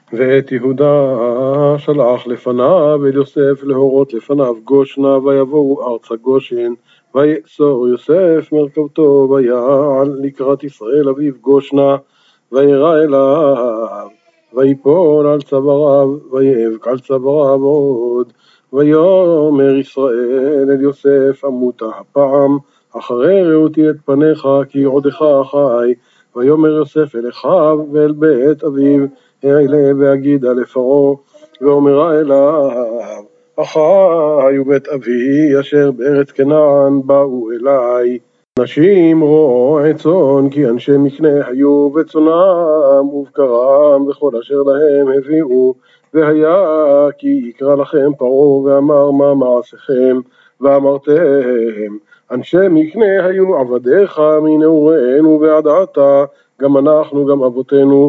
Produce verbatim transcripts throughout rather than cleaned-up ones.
ואת יהודה שלח לפניו אל יוסף להורות לפניו גושנה, ויבואו ארצה גושן, ויאסור יוסף מרכבתו ויעל לקראת ישראל אביו גושנה, וירא אליו ויפול על צוואריו ויבק על צוואריו עוד. ויאמר ישראל אל יוסף אמותה הפעם, אחרי ראותי את פניך כי עודך חי. ויאמר יוסף אל אחיו ואל בית אביו, העלה והגידה לפרעה, ואומרה אליו אחי ובית אבי אשר בארץ כנען באו אליי, נשים רועי צאן כי אנשי מקנה היו, וצאנם ובקרם וכל אשר להם הביאו. והיה כי יקרא לכם פרעה ואמר מה מעשיכם, ואמרתם אנשי מקנה היו עבדיך מנעורינו ועד עתה, גם אנחנו גם אבותינו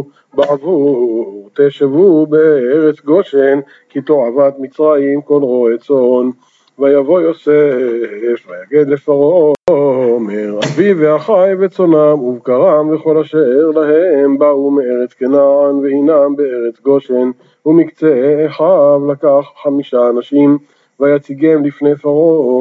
בעבור תשבו בארץ גושן, כי תועבת מצרים כל רועי צאן. ויבוא יוסף ויגד לפרעה אומר אבי ואחי וצאנם ובקרם וכל אשר להם באו מארץ כנען, והינם בארץ גושן. ומקצה אחיו לקח חמישה אנשים ויציגם לפני פרעה.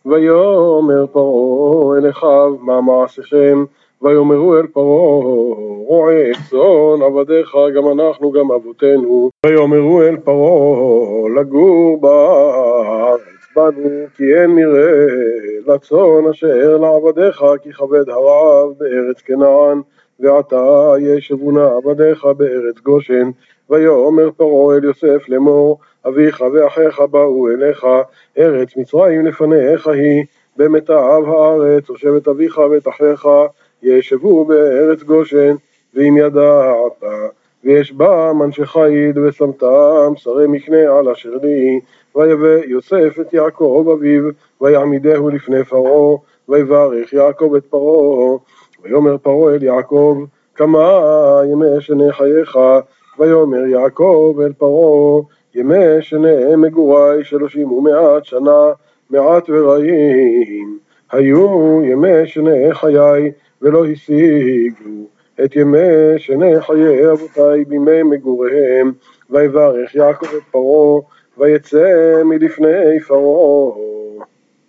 ויאמר פרעה אל אחיו מה מעשיכם, ויאמרו אל פרעה רועי צאן עבדיך גם אנחנו גם אבותינו. ויאמרו אל פרעה לגור בארץ בנו, כי אין מרעה לצאן אשר לעבדיך, כי כבד הרעב בארץ כנען, ועתה ישבונה עבדיך בארץ גושן. ויאמר פרעה אל יוסף לאמור אביך ואחיך באו אליך, ארץ מצרים לפניך היא, במיטב הארץ ושבט אביך ואת אחיך ישבו בארץ גושן. ואם ידעת ויש בה אנשי חיל ושמתם שרי מקנה על אשר לי. ויבא יוסף את יעקב אביו ויעמידהו לפני פרעה, ויברך יעקב את פרעה. ויאמר פרעה אל יעקב כמה ימי שני חייך, ויאמר יעקב אל פרעה ימי שני מגורי שלושים ומעט שנה, מעט ורעים היו ימי שני חיי, ולא השיגו את ימי שני חיי אבותי בימי מגוריהם. ויברך יעקב את פרעה ויצא מלפני פרעה.